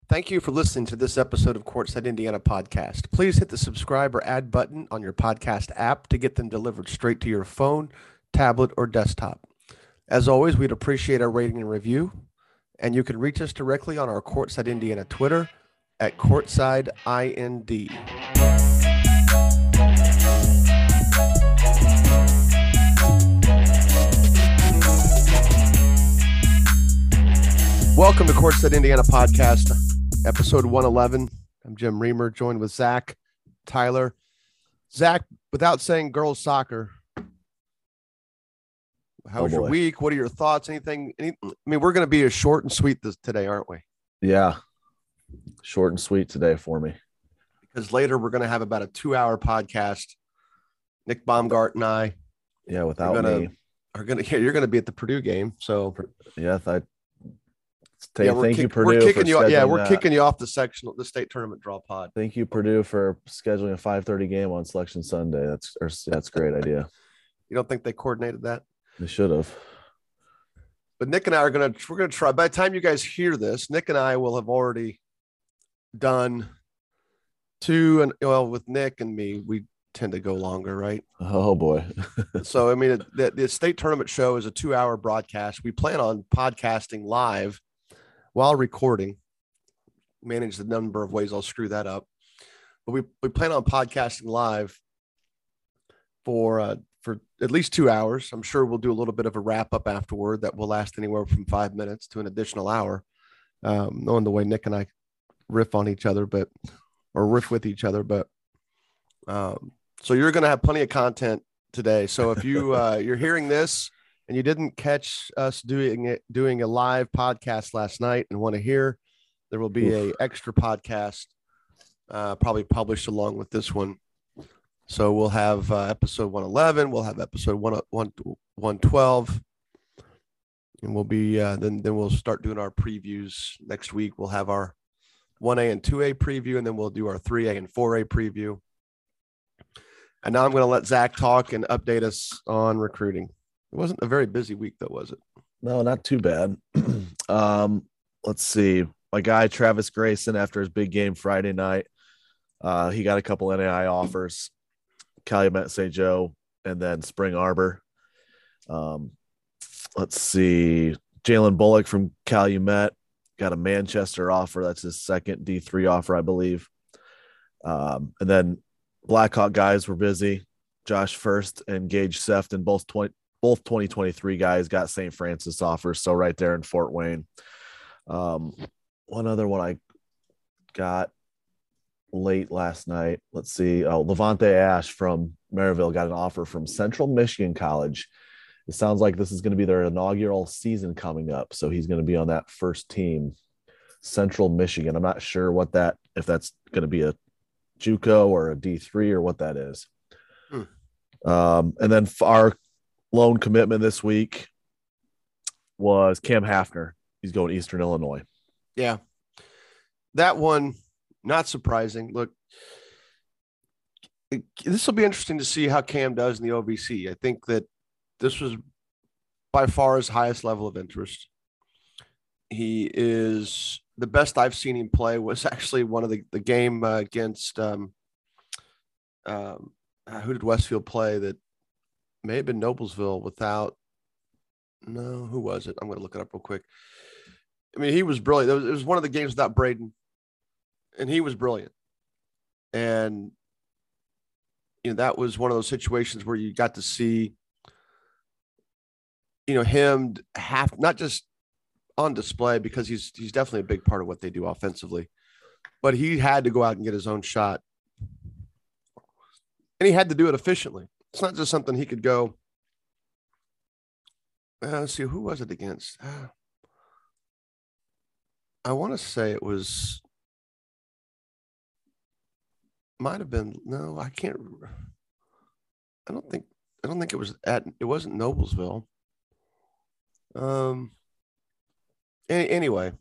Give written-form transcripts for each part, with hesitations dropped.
Thank you for listening to this episode of Courtside Indiana podcast. Please hit the subscribe or add button on your podcast app to get them delivered straight to your phone, tablet, or desktop. As always, we'd appreciate a rating and review, and you can reach us directly on our Courtside Indiana Twitter at CourtsideIND. Welcome to Courtside Indiana podcast, episode 111. I'm Jim Reamer, joined with Zach, Tyler. Zach, without saying girls soccer, how was your week? What are your thoughts? Anything? We're going to be a short and sweet today, aren't we? Yeah, short and sweet today for me. Because later we're going to have about a 2-hour podcast. Nick Baumgart and I. Yeah, without me. You're going to be at the Purdue game. So yeah, thank you, Purdue. We're kicking you off the state tournament draw pod. Thank you, Purdue, for scheduling a 5:30 game on Selection Sunday. That's a great idea. You don't think they coordinated that? They should have. But Nick and I we're gonna try. By the time you guys hear this, Nick and I will have already done two, and with Nick and me, we tend to go longer, right? Oh boy. So the state tournament show is a 2-hour broadcast. We plan on podcasting live while recording. Manage the number of ways I'll screw that up, but we plan on podcasting live for at least 2 hours. I'm sure we'll do a little bit of a wrap up afterward that will last anywhere from 5 minutes to an additional hour. Knowing the way Nick and I riff with each other, so you're going to have plenty of content today. So if you're hearing this and you didn't catch us doing a live podcast last night and want to hear, there will be a extra podcast probably published along with this one. So we'll have episode 111, we'll have episode 112, and we'll be then we'll start doing our previews next week. We'll have our 1A and 2A preview, and then we'll do our 3A and 4A preview. And now I'm going to let Zach talk and update us on recruiting. It wasn't a very busy week, though, was it? No, not too bad. Let's see. My guy, Travis Grayson, after his big game Friday night, he got a couple NAI offers, Calumet St. Joe, and then Spring Arbor. Let's see. Jalen Bullock from Calumet got a Manchester offer. That's his second D3 offer, I believe. And then Blackhawk guys were busy. Josh First and Gage Sefton, both 2023 guys, got St. Francis offers. So right there in Fort Wayne. One other one I got late last night. Let's see. Levante Ash from Maryville got an offer from Central Michigan College. It sounds like this is going to be their inaugural season coming up. So he's going to be on that first team, Central Michigan. I'm not sure if that's going to be a JUCO or a D3 or what that is. And then our loan commitment this week was Cam Hafner. He's going to Eastern Illinois. Yeah. That one, not surprising. Look, this will be interesting to see how Cam does in the OVC. I think that this was by far his highest level of interest. He is the best I've seen him play was actually one of the game against who did Westfield play that may have been Noblesville who was it? I'm going to look it up real quick. I mean, he was brilliant. It was one of the games without Braden, and he was brilliant. And, that was one of those situations where you got to see, him not just on display, because he's definitely a big part of what they do offensively, but he had to go out and get his own shot, and he had to do it efficiently. It's not just something he could go. Let's see, who was it against? I want to say it was, might have been, no, I can't. I don't think it wasn't Noblesville. Anyway,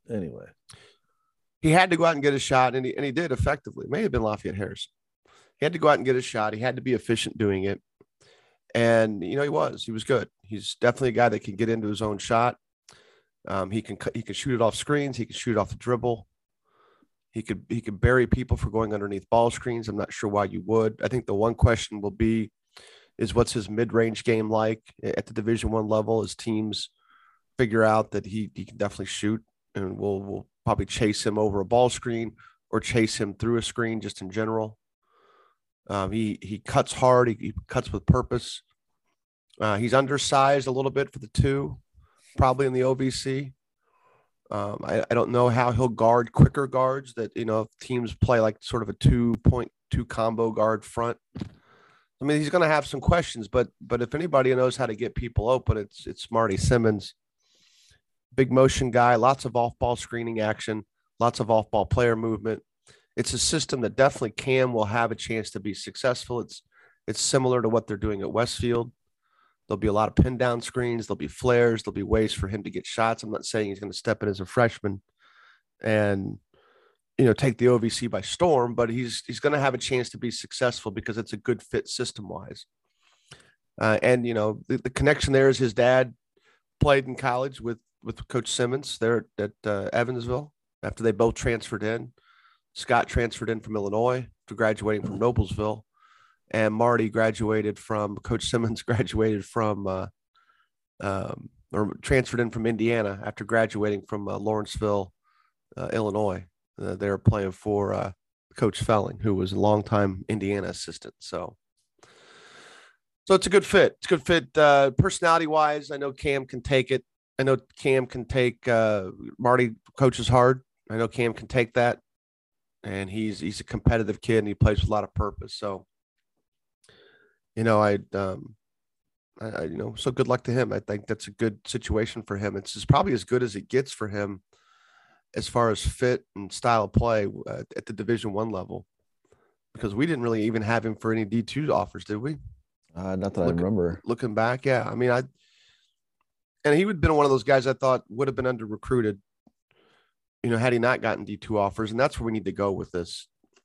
he had to go out and get a shot, and he did effectively. It may have been Lafayette Harrison. He had to go out and get a shot. He had to be efficient doing it. And, he was good. He's definitely a guy that can get into his own shot. He can shoot it off screens. He can shoot off the dribble. He could bury people for going underneath ball screens. I'm not sure why you would. I think the one question will be is what's his mid-range game like at the Division I level as teams figure out that he can definitely shoot, and we'll probably chase him over a ball screen or chase him through a screen just in general. He cuts hard. He cuts with purpose. He's undersized a little bit for the two, probably in the OVC. I don't know how he'll guard quicker guards that, if teams play like sort of a 2.2 combo guard front. I mean, he's going to have some questions, but if anybody knows how to get people open, it's Marty Simmons. Big motion guy, lots of off-ball screening action, lots of off-ball player movement. It's a system that definitely Cam will have a chance to be successful. It's similar to what they're doing at Westfield. There'll be a lot of pin down screens. There'll be flares. There'll be ways for him to get shots. I'm not saying he's going to step in as a freshman and, take the OVC by storm, but he's going to have a chance to be successful because it's a good fit system wise. And, the connection there is his dad played in college with Coach Simmons there at Evansville after they both transferred in. Scott transferred in from Illinois after graduating from Noblesville. And Marty Coach Simmons graduated from, or transferred in from Indiana after graduating from Lawrenceville, Illinois. They were playing for Coach Felling, who was a longtime Indiana assistant. So it's a good fit. It's a good fit personality-wise. I know Cam can take it. I know Cam can take Marty coaches hard. I know Cam can take that. And he's a competitive kid, and he plays with a lot of purpose. So, so good luck to him. I think that's a good situation for him. It's probably as good as it gets for him as far as fit and style of play at the Division I level, because we didn't really even have him for any D2 offers, did we? Not that I remember. Looking back, yeah. I mean, and he would have been one of those guys I thought would have been under recruited, had he not gotten D2 offers. And that's where we need to go with this.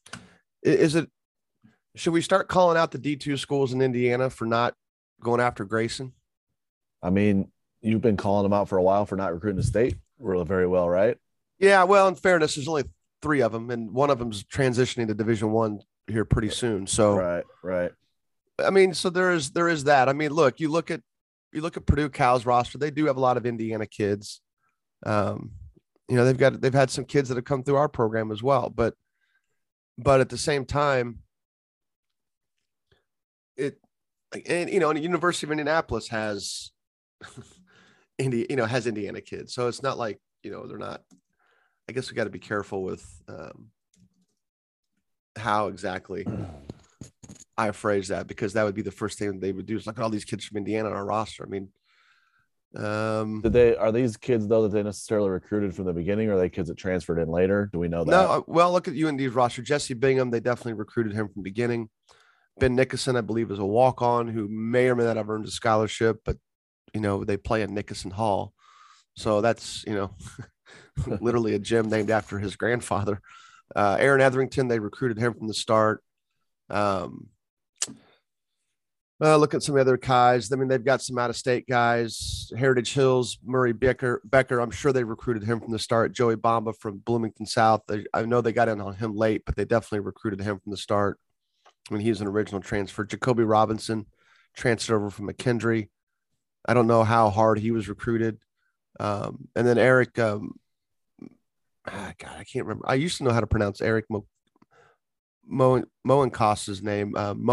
Should we start calling out the D2 schools in Indiana for not going after Grayson? I mean, you've been calling them out for a while for not recruiting the state very well, right? Yeah, well, in fairness, there's only 3 of them, and one of them's transitioning to Division I here pretty soon. So, right. I mean, so there is that. I mean, look, you look at Purdue Cal's roster; they do have a lot of Indiana kids. They've had some kids that have come through our program as well, but at the same time, and the University of Indianapolis has has Indiana kids, so it's not like they're not. I guess we got to be careful with how exactly I phrase that, because that would be the first thing they would do is look at all these kids from Indiana on our roster. I mean, are these kids though that they necessarily recruited from the beginning, or are they kids that transferred in later? Do we know that? No, well, look at UND's roster. Jesse Bingham, they definitely recruited him from the beginning. Ben Nickerson, I believe, is a walk-on who may or may not have earned a scholarship, but they play in Nickerson Hall, so that's literally a gym named after his grandfather. Aaron Etherington, they recruited him from the start. Look at some other guys. I mean, they've got some out-of-state guys. Heritage Hills, Murray Becker. I'm sure they recruited him from the start. Joey Bamba from Bloomington South. I know they got in on him late, but they definitely recruited him from the start. I mean, he was an original transfer. Jacoby Robinson transferred over from McKendree. I don't know how hard he was recruited. And then Eric, God, I can't remember. I used to know how to pronounce Eric Moenkos's name.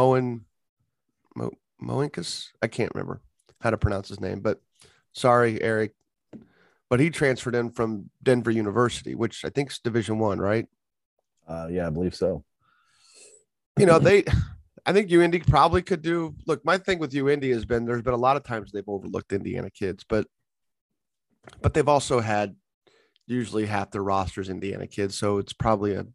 Moenkus? I can't remember how to pronounce his name, but sorry, Eric. But he transferred in from Denver University, which I think is Division I, right? Yeah, I believe so. I think UIndy probably could do. Look, my thing with UIndy has been there's been a lot of times they've overlooked Indiana kids, but they've also had usually half their rosters Indiana kids, so it's probably a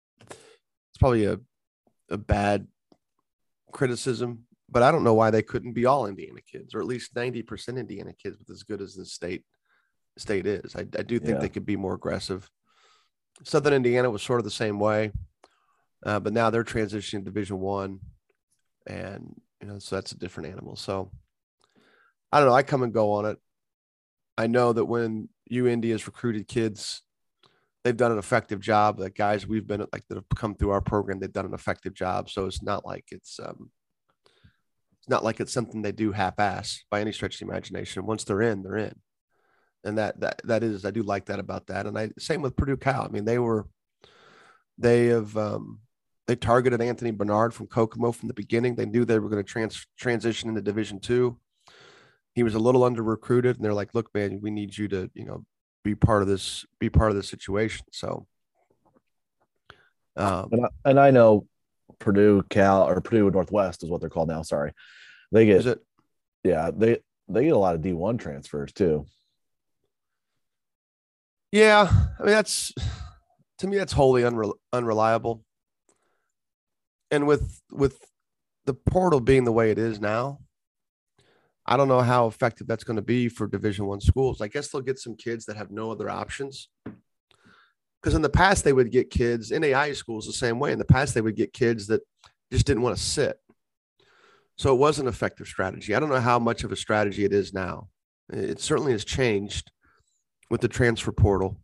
bad criticism. But I don't know why they couldn't be all Indiana kids, or at least 90% Indiana kids, with as good as the state is. I do think they could be more aggressive. Southern Indiana was sort of the same way. But now they're transitioning to Division I, and so that's a different animal. So I don't know. I come and go on it. I know that when UIndy has recruited kids they've done an effective job. The guys we've been like that have come through our program, they've done an effective job. So it's not like it's something they do half-ass by any stretch of the imagination. Once they're in, they're in, and that is I do like that about that. And I same with Purdue Cal. I mean, they have they targeted Anthony Bernard from Kokomo from the beginning. They knew they were going to transition into Division II. He was a little under recruited, and they're like, "Look, man, we need you to be part of this situation." So, And I know Purdue Cal or Purdue Northwest is what they're called now. Sorry, they is get it? yeah they get a lot of D1 transfers too. Yeah, I mean that's to me that's wholly unreliable. And with the portal being the way it is now, I don't know how effective that's going to be for Division I schools. I guess they'll get some kids that have no other options. Because in the past they would get kids, NAIA schools the same way. In the past they would get kids that just didn't want to sit. So it was an effective strategy. I don't know how much of a strategy it is now. It certainly has changed with the transfer portal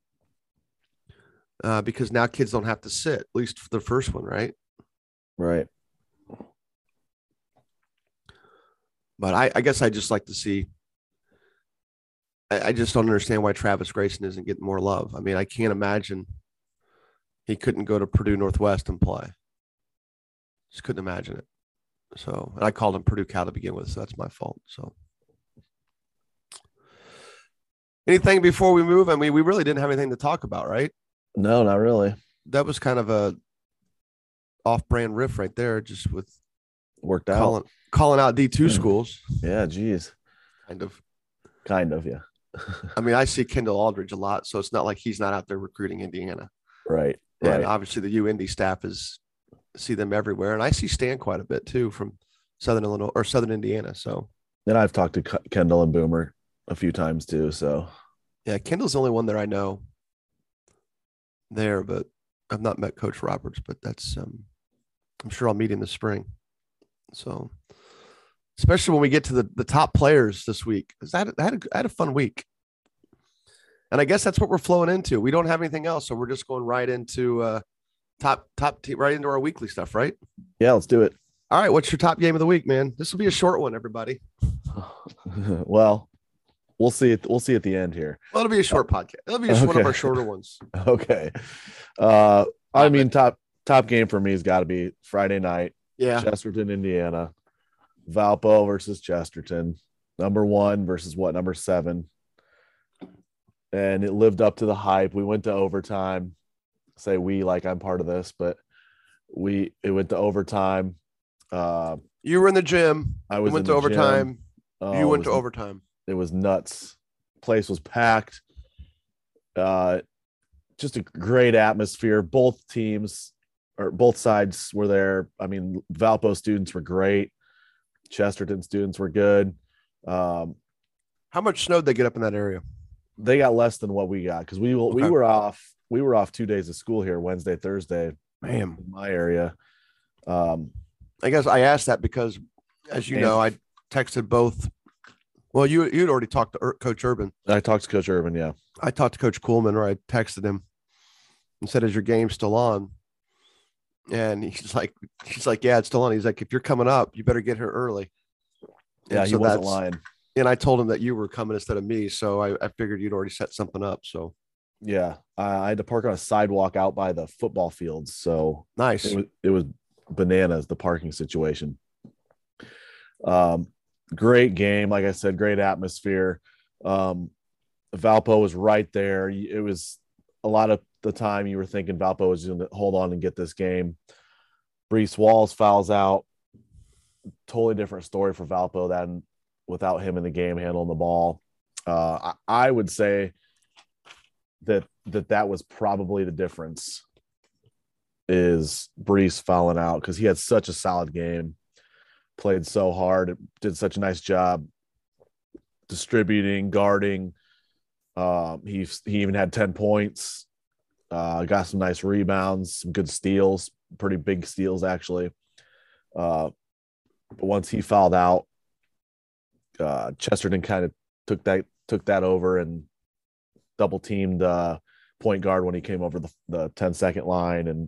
because now kids don't have to sit, at least for the first one, right? Right. But I guess I just like to see. I just don't understand why Travis Grayson isn't getting more love. I mean, I can't imagine he couldn't go to Purdue Northwest and play. Just couldn't imagine it. So, and I called him Purdue Cal to begin with, so that's my fault. So, anything before we move? I mean, we really didn't have anything to talk about, right? No, not really. That was kind of a off-brand riff right there, just with Worked out. calling out D2 schools. Yeah, geez. Kind of, yeah. I mean, I see Kendall Aldridge a lot, so it's not like he's not out there recruiting Indiana. Right. And obviously the UIndy staff see them everywhere. And I see Stan quite a bit too from Southern Illinois or Southern Indiana. So, and I've talked to Kendall and Boomer a few times too. So, yeah, Kendall's the only one that I know there, but I've not met Coach Roberts, but that's, I'm sure I'll meet him this spring. So, especially when we get to the top players this week, because I had a fun week. And I guess that's what we're flowing into. We don't have anything else, so we're just going right into right into our weekly stuff, right? Yeah, let's do it. All right, what's your top game of the week, man? This will be a short one, everybody. Well, we'll see it. We'll see at the end here. Well, it'll be a short podcast. It'll be one of our shorter ones. Okay. I mean, top game for me has got to be Friday night. Yeah, Chesterton, Indiana. Valpo versus Chesterton. Number 1 versus number 7. And it lived up to the hype. We went to overtime. Say we like I'm part of this, but it went to overtime. You were in the gym. I was. Went to overtime. You went to overtime. It was nuts. Place was packed. Just a great atmosphere. Both teams or both sides were there. I mean, Valpo students were great. Chesterton students were good. How much snow did they get up in that area? They got less than what we got because we were off. We were off 2 days of school here, Wednesday, Thursday. Man, in my area. I guess I asked that because, as you know, I texted both. Well, you'd already talked to Coach Urban. I talked to Coach Urban, yeah. I talked to Coach Coolman, or I texted him and said, "Is your game still on?" And he's like, "Yeah, it's still on." He's like, "If you're coming up, you better get here early." Yeah, and he wasn't lying. And I told him that you were coming instead of me, so I figured you'd already set something up. So yeah, I had to park on a sidewalk out by the football fields. So nice. It was bananas, the parking situation. Great game. Like I said, great atmosphere. Valpo was right there. It was a lot of the time you were thinking Valpo was going to hold on and get this game. Brees Walls fouls out. Totally different story for Valpo than without him in the game handling the ball. I would say that was probably the difference is Brees fouling out because he had such a solid game, played so hard, did such a nice job distributing, guarding. He even had 10 points, got some nice rebounds, some good steals, pretty big steals actually. But once he fouled out, Chesterton kind of took that over and double teamed point guard when he came over the 10-second line, and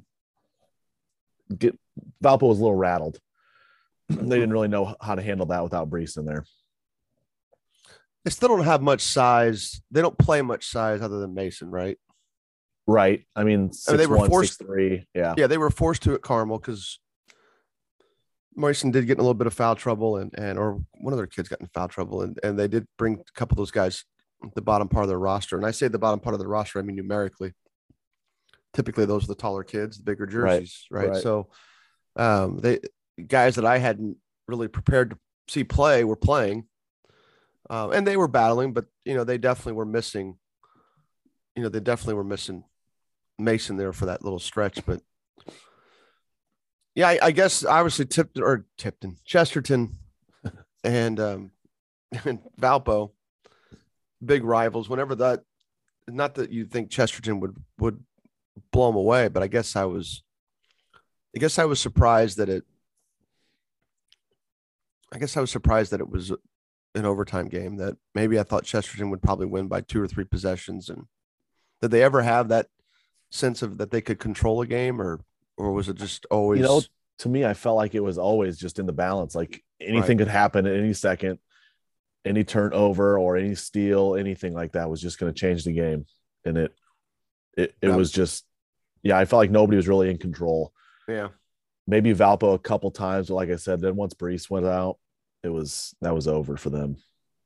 Valpo was a little rattled. They didn't really know how to handle that without Brees in there. They still don't have much size. They don't play much size other than Mason, right? Right. I mean, they were forced 6'3". Yeah. Yeah, they were forced to at Carmel because Mason did get in a little bit of foul trouble, and or one of their kids got in foul trouble, and they did bring a couple of those guys at the bottom part of their roster. And I say the bottom part of the roster, I mean numerically. Typically, those are the taller kids, the bigger jerseys, right? So, they guys that I hadn't really prepared to see play were playing, and they were battling, but they definitely were missing. They definitely were missing Mason there for that little stretch, but yeah, I guess obviously Chesterton and Valpo, big rivals. Whenever that, not that you think Chesterton would blow them away, but I guess I was surprised that it. I guess I was surprised that it was an overtime game. That maybe I thought Chesterton would probably win by 2 or 3 possessions, and did they ever have that sense of that they could control a game, or was it just always? To me, I felt like it was always just in the balance. Like anything could happen at any second, any turnover or any steal, anything like that was just going to change the game. And it was just, I felt like nobody was really in control. Yeah. Maybe Valpo a couple times, but like I said, then once Brees went out, that was over for them.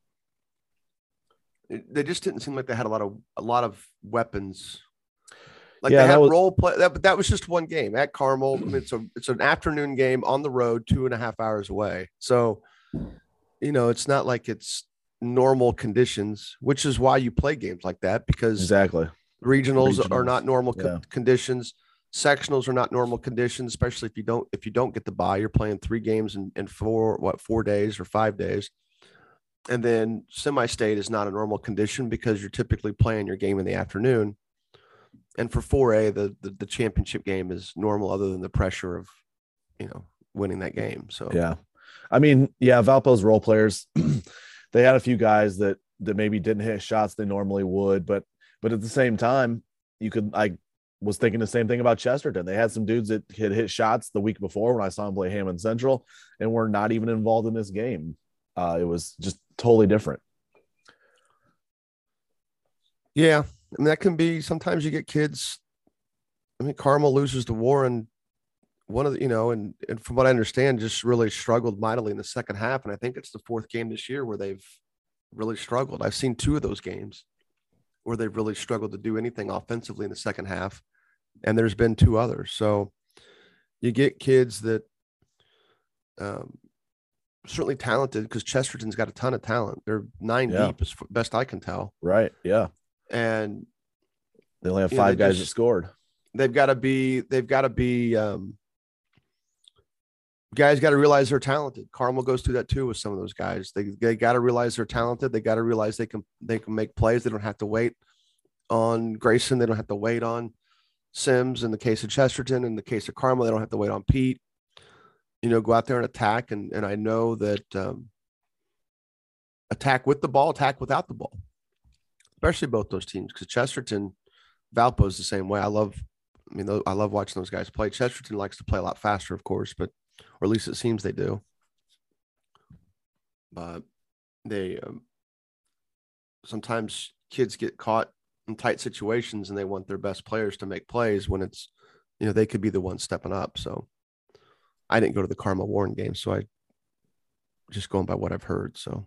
They just didn't seem like they had a lot of weapons. Like they had role play, but that was just one game at Carmel. I mean, it's an afternoon game on the road, 2.5 hours away. So, it's not like it's normal conditions, which is why you play games like that, because exactly regionals are not normal conditions. Sectionals are not normal conditions, especially if you don't get the bye. You're playing 3 games in 4 days or 5 days. And then semi-state is not a normal condition because you're typically playing your game in the afternoon. And for 4A, the championship game is normal, other than the pressure of, winning that game. So yeah, I mean, Valpo's role players, they had a few guys that maybe didn't hit shots they normally would, but at the same time, I was thinking the same thing about Chesterton. They had some dudes that had hit shots the week before when I saw them play Hammond Central, and were not even involved in this game. It was just totally different. Yeah. I mean, that can be, sometimes you get kids. I mean, Carmel loses to Warren, one of the, and from what I understand, just really struggled mightily in the second half. And I think it's the 4th game this year where they've really struggled. I've seen 2 of those games where they've really struggled to do anything offensively in the second half. And there's been 2 others. So you get kids that certainly talented, because Chesterton's got a ton of talent. They're 9 deep as best I can tell. Right. Yeah. And they only have 5 guys that scored. They've got to be guys got to realize they're talented. Carmel goes through that too with some of those guys. They got to realize they're talented. They got to realize they can make plays. They don't have to wait on Grayson. They don't have to wait on Sims. In the case of Chesterton, in the case of Carmel, they don't have to wait on Pete. Go out there and attack. And I know that attack with the ball, attack without the ball, especially both those teams, because Chesterton, Valpo is the same way. I love watching those guys play. Chesterton likes to play a lot faster, of course, or at least it seems they do. But they sometimes kids get caught in tight situations and they want their best players to make plays when it's, they could be the ones stepping up. So I didn't go to the Carmel Warren game, so I just going by what I've heard. So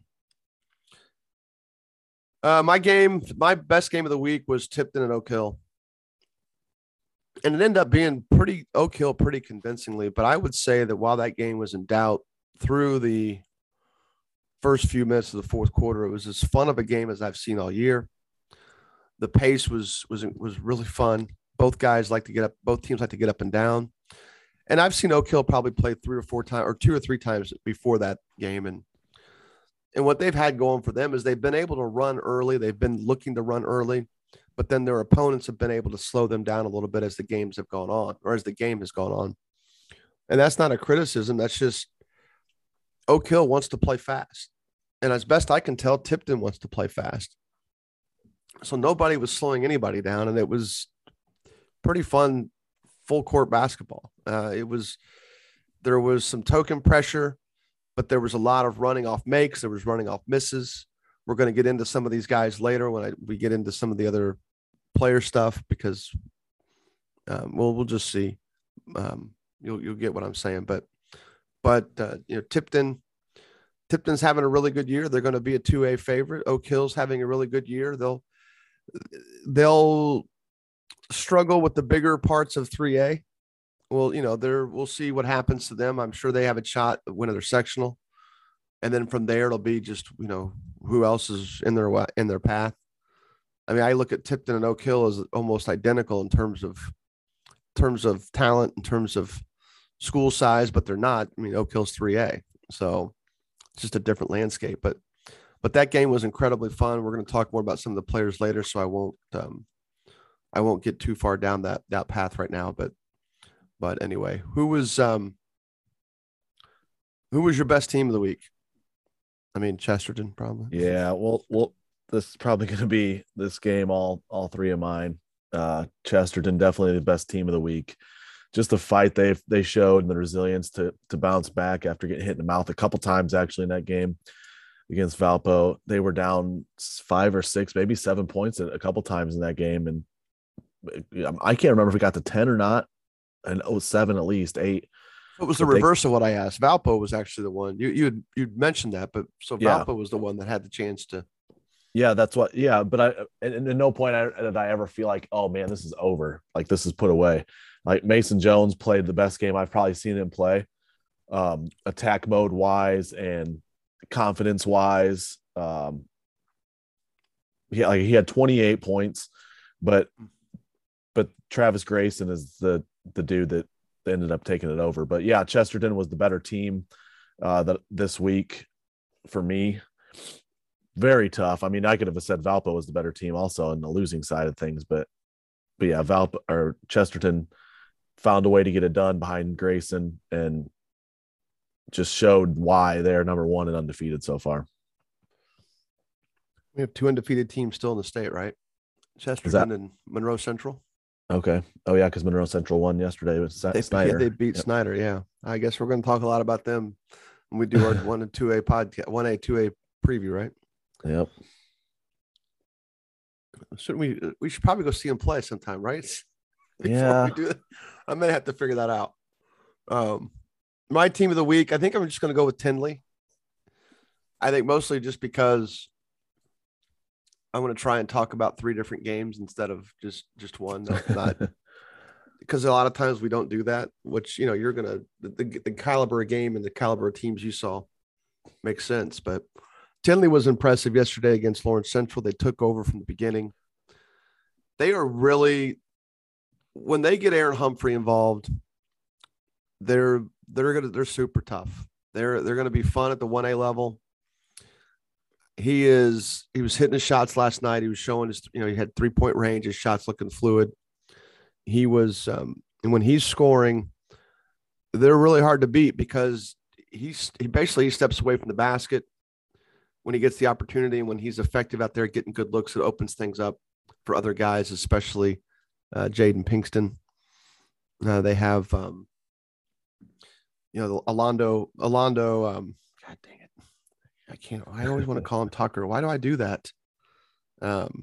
my best game of the week was Tipton and Oak Hill. And it ended up being Oak Hill pretty convincingly. But I would say that while that game was in doubt through the first few minutes of the 4th quarter, it was as fun of a game as I've seen all year. The pace was really fun. Both teams like to get up and down. And I've seen Oak Hill probably play 3 or 4 times, or 2 or 3 times before that game. And what they've had going for them is they've been able to run early. They've been looking to run early, but then their opponents have been able to slow them down a little bit as the games have gone on, or as the game has gone on. And that's not a criticism. That's just Oak Hill wants to play fast. And as best I can tell, Tipton wants to play fast. So nobody was slowing anybody down, and it was pretty fun full court basketball. There was some token pressure, but there was a lot of running off makes. There was running off misses. We're going to get into some of these guys later when we get into some of the other player stuff because, we'll just see. You'll get what I'm saying, but Tipton's having a really good year. They're going to be a 2A favorite. Oak Hill's having a really good year. They'll struggle with the bigger parts of 3A. Well, we'll see what happens to them. I'm sure they have a shot at winning their sectional. And then from there, it'll be just, who else is in their path. I mean, I look at Tipton and Oak Hill as almost identical in terms of talent, in terms of school size, but they're not. I mean, Oak Hill's 3A. So it's just a different landscape. But that game was incredibly fun. We're going to talk more about some of the players later, so I won't get too far down that path right now. But anyway, who was your best team of the week? I mean, Chesterton, probably. Yeah, well, this is probably going to be this game. All three of mine. Chesterton, definitely the best team of the week. Just the fight they showed and the resilience to bounce back after getting hit in the mouth a couple times actually in that game against Valpo. They were down 5 or 6, maybe 7 points a couple times in that game, and I can't remember if we got to 10 or not, and 7 at least 8. It was the reverse of what I asked. Valpo was actually the one you'd mentioned that, but so Valpo was the one that had the chance to. Yeah, that's what. Yeah, but at no point did I ever feel like, oh man, this is over. Like this is put away. Like Mason Jones played the best game I've probably seen him play, attack mode wise and confidence wise. He had 28 points, but Travis Grayson is the dude that ended up taking it over. But yeah, Chesterton was the better team this week for me. Very tough. I mean, I could have said Valpo was the better team also in the losing side of things, but yeah, Valpo or Chesterton found a way to get it done behind Grayson and just showed why they're number 1 and undefeated so far. We have 2 undefeated teams still in the state, right? Chesterton and Monroe Central. Okay. Oh yeah, because Monroe Central won yesterday with Snyder. Yeah, they beat Snyder. Yeah, I guess we're going to talk a lot about them when we do our 1 and 2A podcast, 1A 2A preview, right? Yep. Shouldn't we should probably go see them play sometime, right? Yeah. We do that. I may have to figure that out. My team of the week, I think I'm just going to go with Tinley. I think mostly just because I'm going to try and talk about 3 different games instead of just one. Not because a lot of times we don't do that, which, you're going to, the caliber of game and the caliber of teams you saw makes sense. But Tinley was impressive yesterday against Lawrence Central. They took over from the beginning. They are really, when they get Aaron Humphrey involved, they're super tough. They're going to be fun at the 1A level. He was hitting his shots last night. He was showing his, he had 3-point range. His shots looking fluid. He was, and when he's scoring, they're really hard to beat because he basically steps away from the basket when he gets the opportunity, and when he's effective out there getting good looks, it opens things up for other guys, especially Jaden Pinkston. They have, Alondo. God dang it, I can't. I always want to call him Tucker. Why do I do that? It's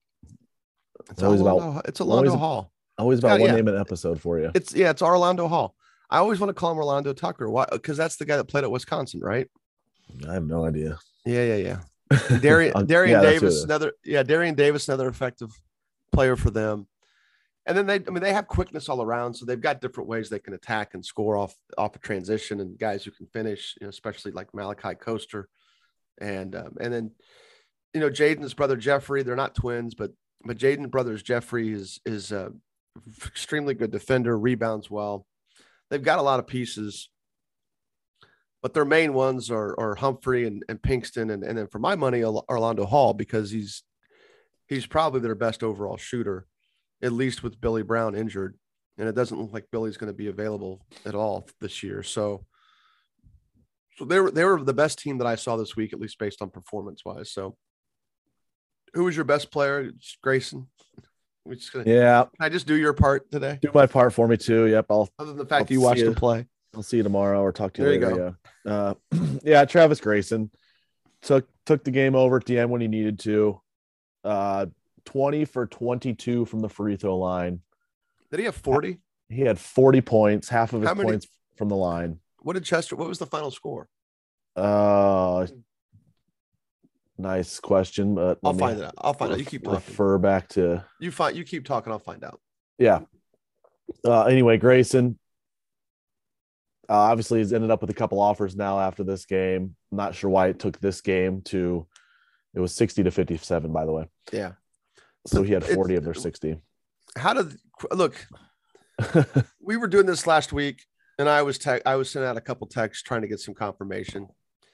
Orlando Hall. Always about one name an episode for you. It's Orlando Hall. I always want to call him Orlando Tucker. Why? Because that's the guy that played at Wisconsin, right? I have no idea. Yeah. Darian Davis, Darian Davis, another effective player for them. And then they have quickness all around, so they've got different ways they can attack and score off a transition, and guys who can finish, especially like Malachi Coaster, and then Jaden's brother Jeffrey. They're not twins, but Jaden brothers Jeffrey is extremely good defender, rebounds well. They've got a lot of pieces. But their main ones are Humphrey and Pinkston, and then for my money, Orlando Hall, because he's probably their best overall shooter, at least with Billy Brown injured, and it doesn't look like Billy's going to be available at all this year. So they were the best team that I saw this week, at least based on performance wise. So Who was your best player? It's Grayson. We're just gonna. Yeah. Can I just do your part today? Do my part for me too. Yep. Other than the fact that you watched him play. I'll see you tomorrow or talk to you There later. you go. Yeah. Yeah. Travis Grayson took the game over at the end when he needed to. 20 for 22 from the free throw line. Did he have 40? He had 40 points, half of his points from the line. What was the final score? Nice question, but I'll find it out. You keep talking. Refer back to you keep talking, I'll find out. Yeah. Anyway, Grayson obviously he's ended up with a couple offers now after this game. I'm not sure why it took this game to it was 60 to 57, by the way. Yeah. So he had 40 of their 60. We were doing this last week, and I was sending out a couple texts trying to get some confirmation.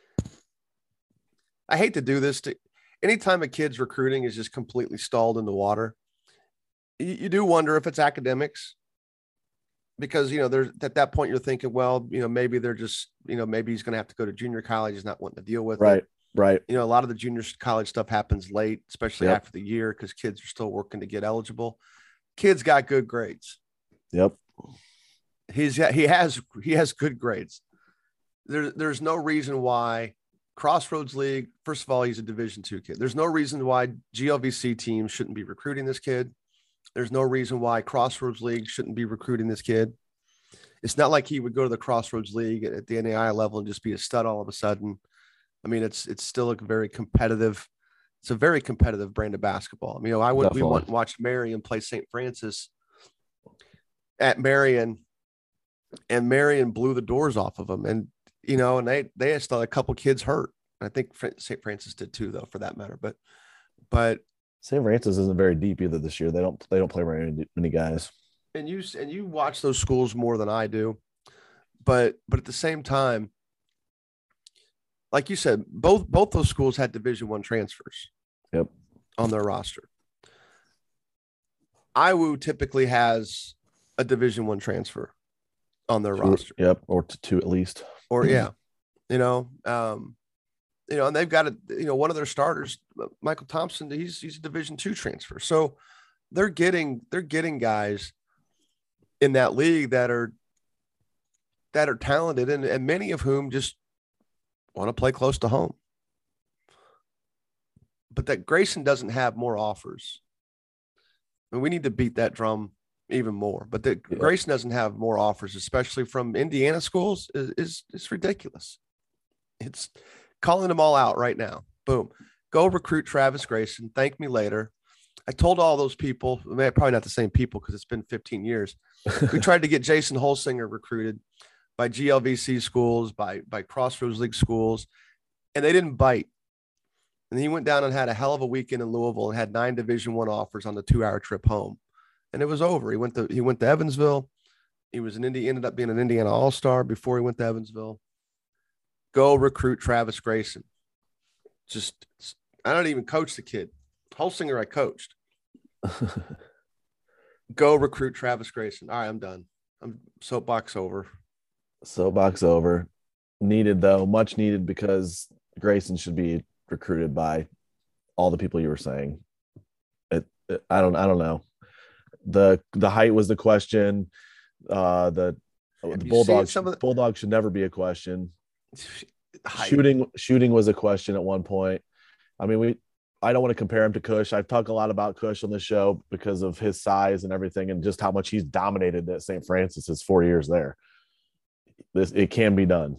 I hate to do this. Anytime a kid's recruiting is just completely stalled in the water, you do wonder if it's academics, because there's at that point you're thinking, well, maybe they're just maybe he's going to have to go to junior college. He's not wanting to deal with it. Right. A lot of the junior college stuff happens late, especially after the year, because kids are still working to get eligible. Kid's got good grades. Yep. He has good grades. There's no reason why Crossroads League. First of all, he's a Division II kid. There's no reason why GLVC teams shouldn't be recruiting this kid. There's no reason why Crossroads League shouldn't be recruiting this kid. It's not like he would go to the Crossroads League at the NAI level and just be a stud all of a sudden. I mean, it's still a very competitive. It's a very competitive brand of basketball. We went and watched Marion play St. Francis at Marion, and Marion blew the doors off of them. And and they still had a couple kids hurt. I think St. Francis did too, though, for that matter. But St. Francis isn't very deep either this year. They don't play very many guys. And you watch those schools more than I do, but at the same time, like you said, both those schools had Division I transfers. Yep. On their roster. IWU typically has a Division I transfer on their roster. Yep, or two at least. Or and they've got one of their starters, Michael Thompson. He's a Division II transfer. So they're getting guys in that league that are talented, and many of whom just want to play close to home. But that Grayson doesn't have more offers. And we need to beat that drum even more. But Grayson doesn't have more offers, especially from Indiana schools, is ridiculous. It's calling them all out right now. Boom. Go recruit Travis Grayson. Thank me later. I told all those people, probably not the same people because it's been 15 years. We tried to get Jason Holsinger recruited by GLVC schools, by Crossroads League schools, and they didn't bite. And he went down and had a hell of a weekend in Louisville and had 9 Division I offers on the 2-hour trip home. And it was over. He went to Evansville. He ended up being an Indiana All-Star before he went to Evansville. Go recruit Travis Grayson. I don't even coach the kid. Holsinger I coached. Go recruit Travis Grayson. All right, I'm done. I'm soapbox over. Soapbox over. Needed though, much needed, because Grayson should be recruited by all the people you were saying. I don't know. The height was the question. The Bulldogs should never be a question. Shooting was a question at one point. I mean, I don't want to compare him to Kush. I've talked a lot about Kush on the show because of his size and everything, and just how much he's dominated at St. Francis his 4 years there. It can be done.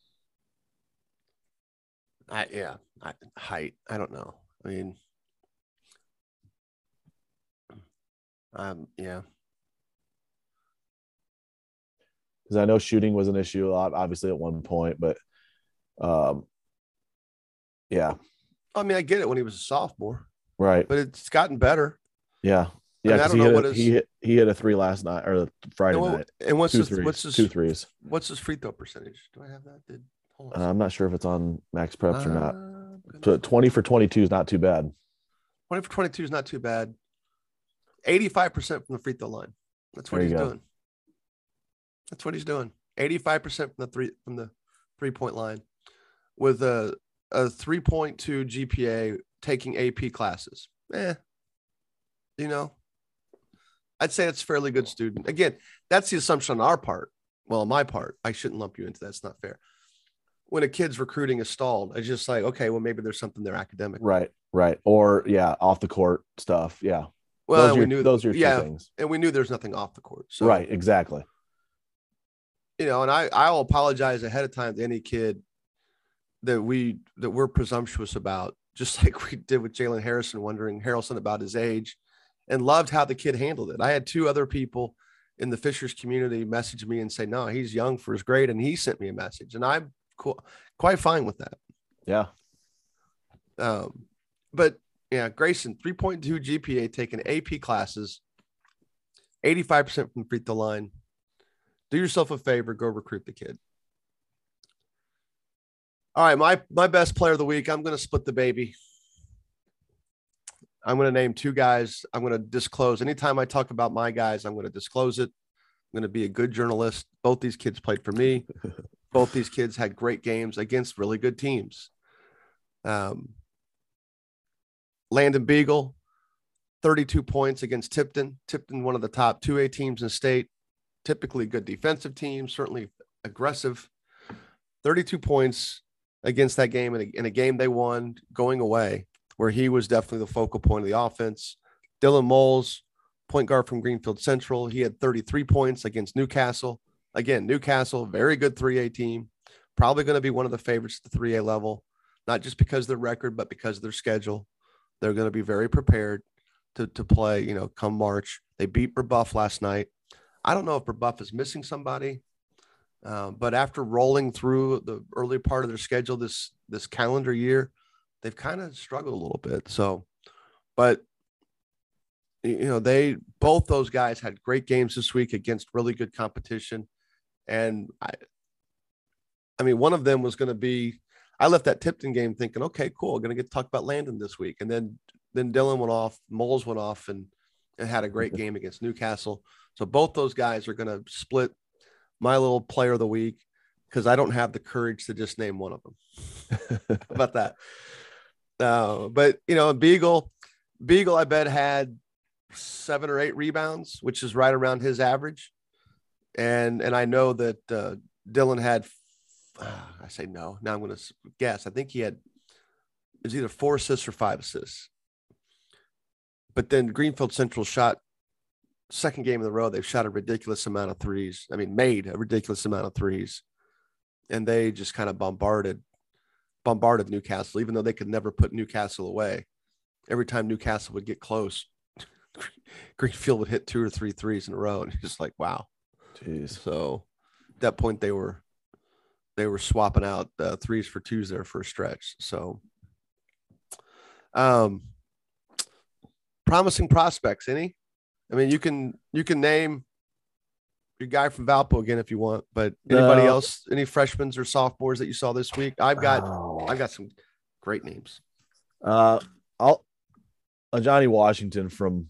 Height. I don't know. I mean, yeah. Because I know shooting was an issue a lot, obviously at one point, but yeah. I mean, I get it when he was a sophomore, right? But it's gotten better. Yeah, yeah. I mean, he hit a 3 last night or Friday night. And what's his 2 threes? What's his free throw percentage? Do I have that? I'm not sure if it's on Max Preps or not. 20 for 22 is not too bad. 20 for 22 is not too bad. 85% from the free throw line. That's what he's doing. That's what he's doing. 85% from the 3-point line with a 3.2 GPA taking AP classes. You know, I'd say it's a fairly good student. Again, that's the assumption on our part. Well, on my part, I shouldn't lump you into that. It's not fair. When a kid's recruiting is stalled, it's just like, okay, well, maybe there's something there academic. Right. Or off the court stuff. Yeah. Well, those are your two things. And we knew there's nothing off the court. So, right, exactly. And I'll apologize ahead of time to any kid that we're presumptuous about, just like we did with Jalen Harrelson about his age, and loved how the kid handled it. I had 2 other people in the Fishers community message me and say, no, he's young for his grade. And he sent me a message, and I'm quite fine with that. Yeah. But yeah, Grayson, 3.2 GPA, taking AP classes, 85% from the free throw line. Do yourself a favor, go recruit the kid. All right, my best player of the week, I'm going to split the baby. I'm going to name 2 guys. I'm going to disclose. Anytime I talk about my guys, I'm going to disclose it. I'm going to be a good journalist. Both these kids played for me. Both these kids had great games against really good teams. Landon Beagle, 32 points against Tipton. Tipton, one of the top 2A teams in state. Typically good defensive team, certainly aggressive. 32 points against that game in a game they won going away, where he was definitely the focal point of the offense. Dylan Moles, point guard from Greenfield Central. He had 33 points against Newcastle. Again, Newcastle, very good 3A team. Probably going to be one of the favorites at the 3A level, not just because of their record, but because of their schedule. They're going to be very prepared to play, come March. They beat Brebeuf last night. I don't know if Brebeuf is missing somebody, but after rolling through the early part of their schedule this calendar year, they've kind of struggled a little bit. So, but both those guys had great games this week against really good competition, and I mean, one of them was going to be. I left that Tipton game thinking, okay, cool, going to get to talk about Landon this week, and then Dylan went off, Moles went off, and had a great game against Newcastle. So both those guys are going to split my little player of the week because I don't have the courage to just name one of them. How about that? But Beagle, I bet had 7 or 8 rebounds, which is right around his average. And I know that Dylan had. I say no. Now I'm going to guess. I think it was either 4 assists or 5 assists. But then Greenfield Central shot. Second game in a row, they've shot a ridiculous amount of threes. I mean, made a ridiculous amount of threes. And they just kind of bombarded Newcastle, even though they could never put Newcastle away. Every time Newcastle would get close, Greenfield would hit 2 or 3 threes in a row. And it's just like, wow. Jeez. So at that point, they were swapping out 3s for 2s there for a stretch. So promising prospects, any? I mean, you can name your guy from Valpo again if you want, but anybody else, any freshmen or sophomores that you saw this week? I've got some great names. Johnny Washington from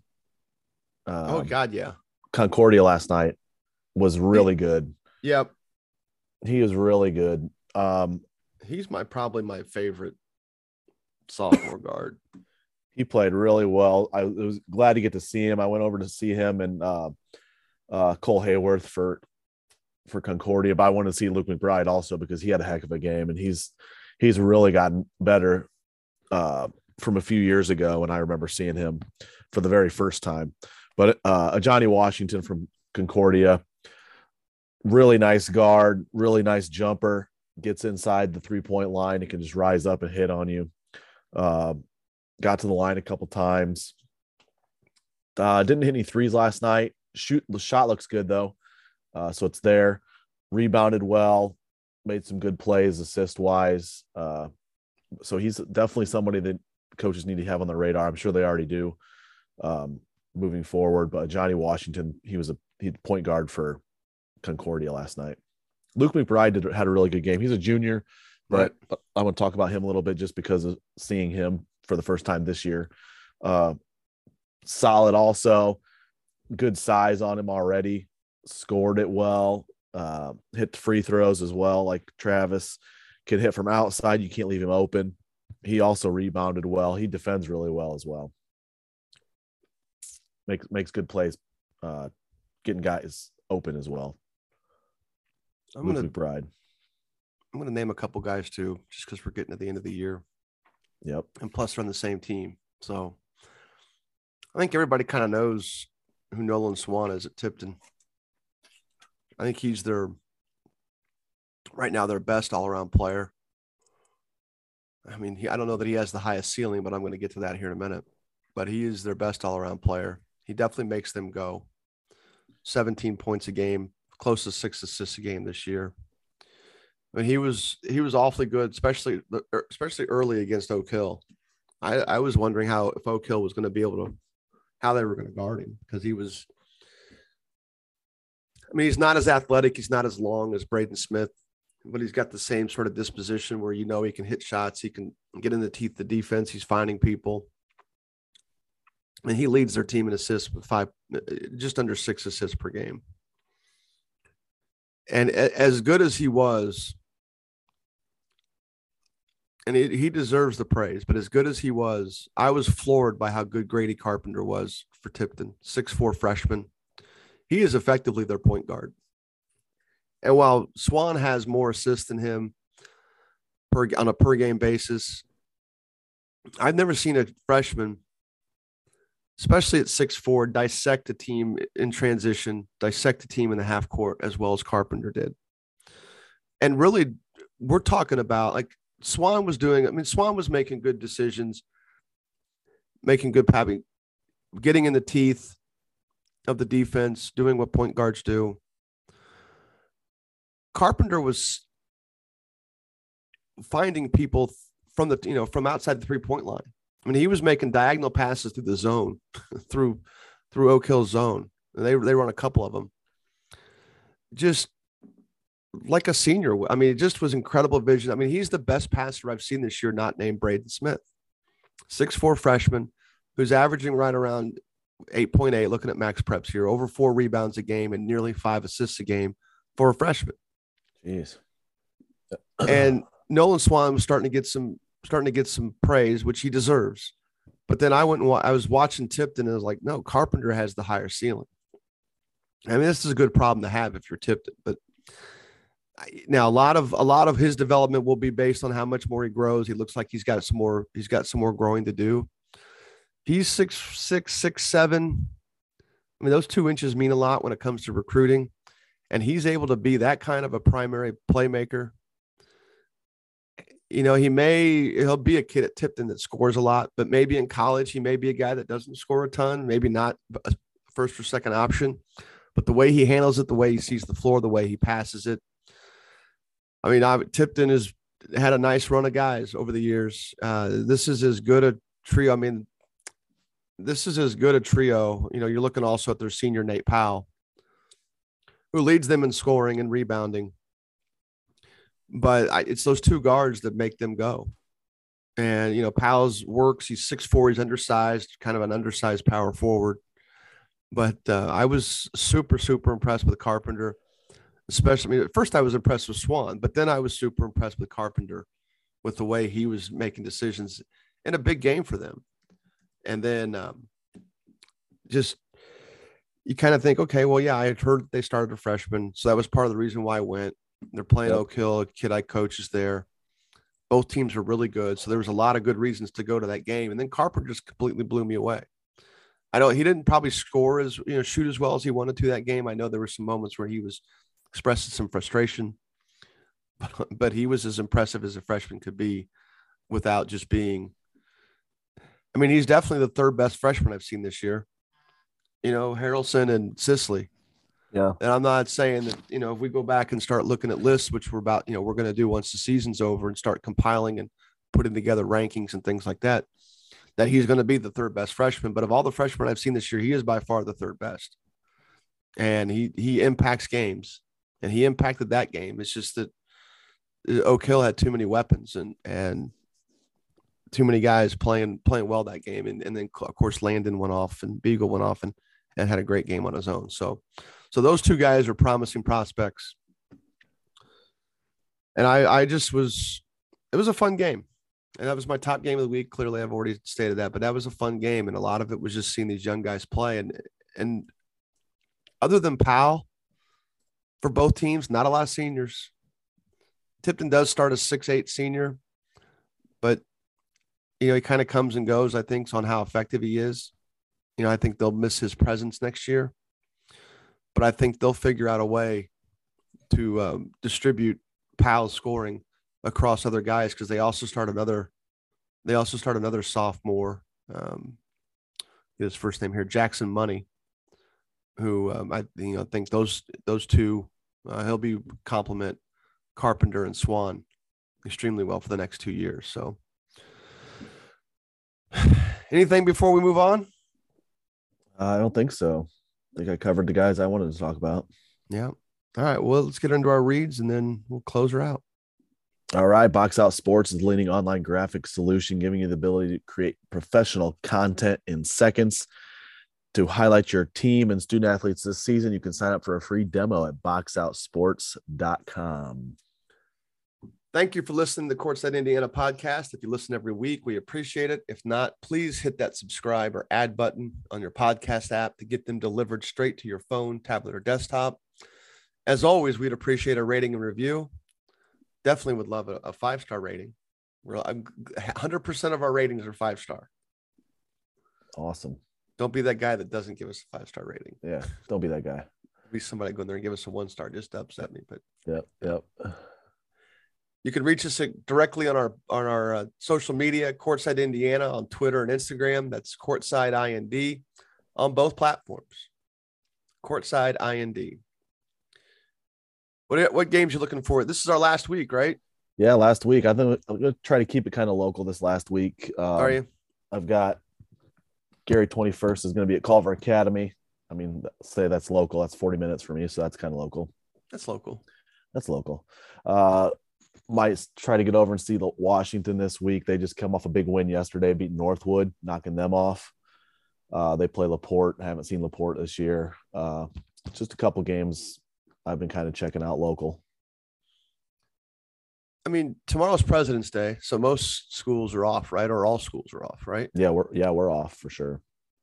Concordia last night was really good. Yep. He is really good. He's probably my favorite sophomore guard. He played really well. I was glad to get to see him. I went over to see him and Cole Hayworth for Concordia, but I wanted to see Luke McBride also because he had a heck of a game, and he's really gotten better from a few years ago when I remember seeing him for the very first time. But Johnny Washington from Concordia, really nice guard, really nice jumper, gets inside the 3-point line. It can just rise up and hit on you. Got to the line a couple times. Didn't hit any threes last night. The shot looks good though. So it's there. Rebounded well, made some good plays assist wise. So he's definitely somebody that coaches need to have on their radar. I'm sure they already do moving forward, but Johnny Washington, he point guard for Concordia last night. Luke McBride had a really good game. He's a junior, but I want to talk about him a little bit just because of seeing him for the first time this year. Solid also, good size on him already, scored it well, hit the free throws as well. Like Travis can hit from outside. You can't leave him open. he also rebounded well. He defends really well as well. Makes good plays, getting guys open as well. Luke McBride. I'm gonna name a couple guys too, just because we're getting to the end of the year. Yep. And plus, they're on the same team, so I think everybody kind of knows who Nolan Swan is at Tipton. I think he's right now their best all-around player. I mean, I don't know that he has the highest ceiling, but I'm going to get to that here in a minute. But he is their best all-around player. He definitely makes them go. 17 points a game, close to 6 assists a game this year. I mean, he was awfully good, especially early against Oak Hill. I was wondering if Oak Hill was going to be able to, how they were going to guard him, because he's not as athletic. He's not as long as Braden Smith, but he's got the same sort of disposition where, he can hit shots. He can get in the teeth of the defense. He's finding people. And he leads their team in assists with just under 6 assists per game. And as good as he was, and he deserves the praise, but as good as he was, I was floored by how good Grady Carpenter was for Tipton, 6'4" freshman. He is effectively their point guard. And while Swan has more assists than him on a per game basis, I've never seen a freshman, especially at 6'4", dissect a team in transition, dissect a team in the half court as well as Carpenter did. And really, we're talking about like Swan was making good decisions, making good passing, getting in the teeth of the defense, doing what point guards do. Carpenter was finding people from outside the 3-point line. I mean, he was making diagonal passes through the zone, through Oak Hill's zone. They run a couple of them. Just like a senior. I mean, it just was incredible vision. I mean, he's the best passer I've seen this year, not named Braden Smith. 6'4" freshman who's averaging right around 8.8, looking at Max Preps here, over 4 rebounds a game and nearly 5 assists a game for a freshman. Jeez. And Nolan Swan was starting to get some praise, which he deserves. But then I was watching Tipton and I was like, no, Carpenter has the higher ceiling. I mean, this is a good problem to have if you're Tipton. But now a lot of his development will be based on how much more he grows. He looks like he's got some more growing to do. He's 6'6", 6'7". I mean, those 2 inches mean a lot when it comes to recruiting. And he's able to be that kind of a primary playmaker. He'll be a kid at Tipton that scores a lot, but maybe in college, he may be a guy that doesn't score a ton, maybe not a first or second option, but the way he handles it, the way he sees the floor, the way he passes it. I mean, Tipton has had a nice run of guys over the years. This is as good a trio. I mean, this is as good a trio. You're looking also at their senior, Nate Powell, who leads them in scoring and rebounding. But it's those 2 guards that make them go. And, Powell's works. He's 6'4". He's undersized, kind of an undersized power forward. But I was super, super impressed with Carpenter, especially. At first I was impressed with Swan, but then I was super impressed with Carpenter with the way he was making decisions in a big game for them. And then you kind of think, okay, well, yeah, I had heard they started a freshman. So that was part of the reason why I went. They're playing Oak Hill. A kid I coach is there. Both teams are really good. So there was a lot of good reasons to go to that game. And then Carpenter just completely blew me away. He didn't probably shoot as well as he wanted to that game. I know there were some moments where he was expressing some frustration, but he was as impressive as a freshman could be without just being. I mean, he's definitely the 3rd best freshman I've seen this year. Harrelson and Sisley. Yeah. And I'm not saying that, if we go back and start looking at lists, which we're going to do once the season's over and start compiling and putting together rankings and things like that he's going to be the 3rd best freshman. But of all the freshmen I've seen this year, he is by far the 3rd best. And he impacts games, and he impacted that game. It's just that Oak Hill had too many weapons and too many guys playing well that game. And then, of course, Landon went off and Beagle went off and had a great game on his own. So those 2 guys are promising prospects. And it was a fun game. And that was my top game of the week. Clearly, I've already stated that, but that was a fun game. And a lot of it was just seeing these young guys play. And other than Powell, for both teams, not a lot of seniors. Tipton does start a 6'8" senior, but he kind of comes and goes, I think, on how effective he is. I think they'll miss his presence next year, but I think they'll figure out a way to distribute Powell's scoring across other guys, because they also start another sophomore. His first name here, Jackson Money, who I think those two he'll be complement Carpenter and Swan extremely well for the next 2 years. So, anything before we move on? I don't think so. I think I covered the guys I wanted to talk about. Yeah. All right. Well, let's get into our reads and then we'll close her out. All right. Box Out Sports is the leading online graphics solution, giving you the ability to create professional content in seconds. To highlight your team and student athletes this season, you can sign up for a free demo at boxoutsports.com. Thank you for listening to the Courtside Indiana podcast. If you listen every week, we appreciate it. If not, please hit that subscribe or add button on your podcast app to get them delivered straight to your phone, tablet, or desktop. As always, we'd appreciate a rating and review. Definitely would love a 5-star rating. 100% of our ratings are 5-star. Awesome. Don't be that guy that doesn't give us a 5-star rating. Yeah, don't be that guy. Be somebody go in there and give us a 1-star just to upset me. But Yep. You can reach us directly on our social media, Courtside Indiana on Twitter and Instagram. That's Courtside IND on both platforms. Courtside IND. What games you looking for? This is our last week, right? Yeah, last week. I think I'm going to try to keep it kind of local this last week. Are you? I've got Gary 21st is going to be at Culver Academy. I mean, say that's local. That's 40 minutes for me, so that's kind of local. That's local. Might try to get over and see the Washington this week. They just come off a big win yesterday, beat Northwood, knocking them off. They play LaPorte. I haven't seen LaPorte this year. Just a couple games I've been kind of checking out local. I mean, tomorrow's President's Day, so most schools are off, right? Or all schools are off, right? Yeah, we're off for sure.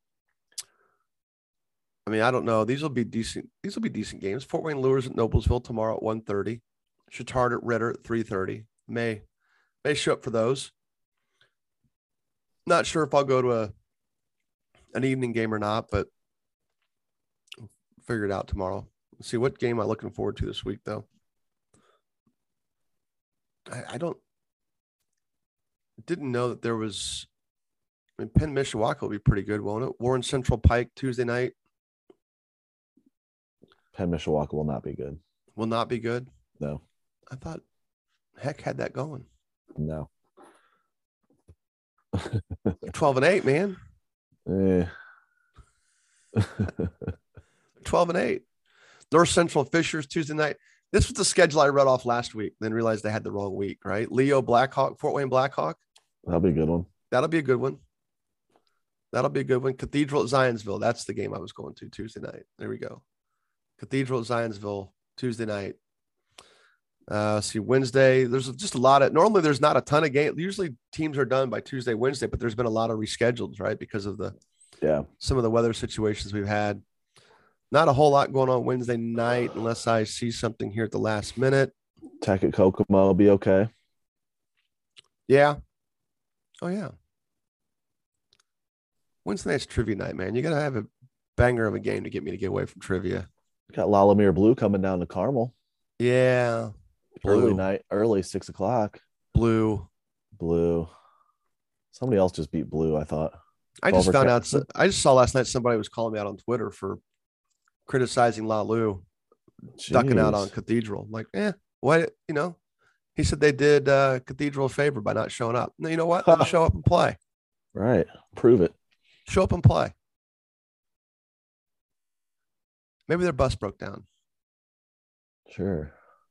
I mean, I don't know. These will be decent games. Fort Wayne Lures at Noblesville tomorrow at 1:30. Chittard at Ritter at 3:30. May show up for those. Not sure if I'll go to an evening game or not, but I'll figure it out tomorrow. Let's see, what game am I looking forward to this week, though? I didn't know that there was. I mean, Penn Mishawaka will be pretty good, won't it? Warren Central Pike Tuesday night. Penn Mishawaka will not be good. Will not be good? No. I thought Heck had that going. No. 12-8, man. 12-8. North Central Fishers Tuesday night. This was the schedule I read off last week, then realized I had the wrong week, right? Leo Blackhawk, Fort Wayne Blackhawk. That'll be a good one. That'll be a good one. Cathedral at Zionsville. That's the game I was going to Tuesday night. There we go. Cathedral at Zionsville Tuesday night. See, Wednesday, there's just a lot of, normally there's not a ton of games. Usually teams are done by Tuesday, Wednesday, but there's been a lot of reschedules, right? Because of some of the weather situations we've had. Not a whole lot going on Wednesday night unless I see something here at the last minute. Tech at Kokomo will be okay. Yeah. Oh, yeah. Wednesday night's trivia night, man. You got to have a banger of a game to get me to get away from trivia. Got Lalamere Blue coming down to Carmel. Yeah. Early 6 o'clock. Blue. Somebody else just beat Blue, I thought. I just saw last night somebody was calling me out on Twitter for criticizing Lalu, ducking out on Cathedral. I'm like, what? He said they did Cathedral a favor by not showing up. No, you know what? Let them show up and play. Right. Prove it. Show up and play. Maybe their bus broke down. Sure.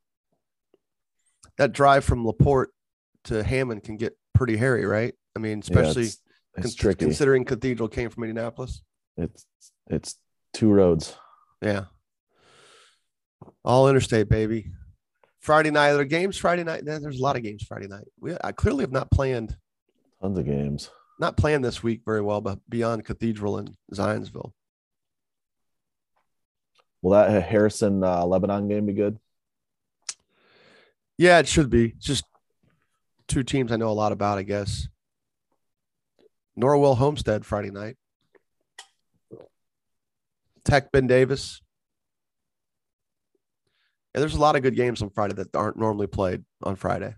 That drive from LaPorte to Hammond can get pretty hairy, right? I mean, especially it's tricky. Considering Cathedral came from Indianapolis. It's 2 roads. Yeah. All interstate, baby. Friday night. Are there games Friday night? There's a lot of games Friday night. I clearly have not planned Tons of games. Not playing this week very well, but beyond Cathedral and Zionsville. Will that Harrison Lebanon game be good? Yeah, it should be. It's just two teams I know a lot about, I guess. Norwell Homestead Friday night. Tech Ben Davis. Yeah, there's a lot of good games on Friday that aren't normally played on Friday.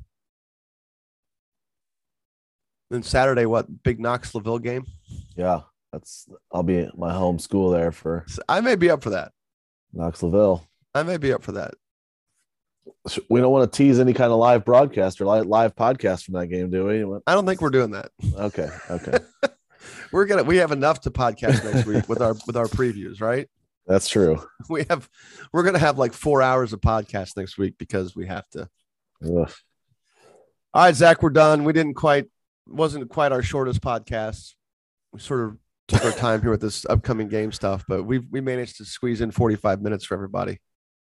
Then Saturday, what? Big Knoxville game? Yeah, I'll be at my home school there for I may be up for that. Knoxville. I may be up for that. We don't want to tease any kind of live broadcast or live podcast from that game, do we? I don't think we're doing that. Okay. We have enough to podcast next week with our previews, right? That's true. We're gonna have like 4 hours of podcast next week because we have to. Ugh. All right, Zach, we're done. Wasn't quite our shortest podcast. We sort of took our time here with this upcoming game stuff, but we managed to squeeze in 45 minutes for everybody.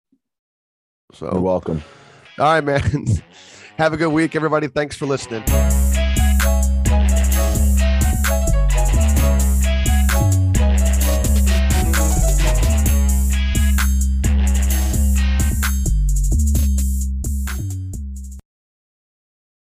So you're welcome. All right, man. Have a good week, everybody. Thanks for listening.